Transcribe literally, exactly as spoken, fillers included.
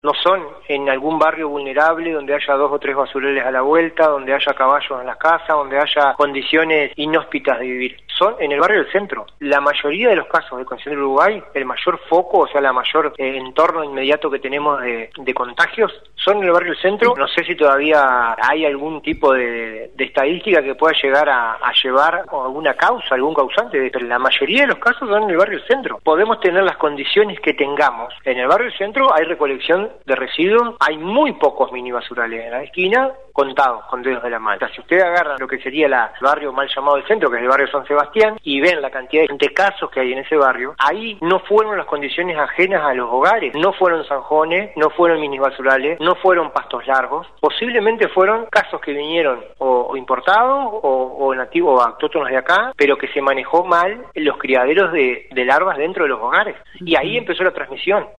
No son en algún barrio vulnerable donde haya dos o tres basureles a la vuelta, donde haya caballos en las casas, donde haya condiciones inhóspitas de vivir. Son en el barrio del centro. La mayoría de los casos de concesión del Uruguay, el mayor foco, o sea, la mayor eh, entorno inmediato que tenemos de, de contagios, son en el barrio del centro. No sé si todavía hay algún tipo de, de estadística que pueda llegar a, a llevar alguna causa, algún causante, pero la mayoría de los casos son en el barrio del centro. Podemos tener las condiciones que tengamos. En el barrio del centro hay recolección de residuos, hay muy pocos mini basurales en la esquina, contados con dedos de la mano. O sea, si usted agarra lo que sería la, el barrio mal llamado del centro, que es el barrio San Sebastián, y ven la cantidad de casos que hay en ese barrio, ahí no fueron las condiciones ajenas a los hogares, no fueron zanjones, no fueron mini basurales, no fueron pastos largos, posiblemente fueron casos que vinieron o, o importados o, o nativos o autóctonos de acá, pero que se manejó mal los criaderos de, de larvas dentro de los hogares, y ahí empezó la transmisión.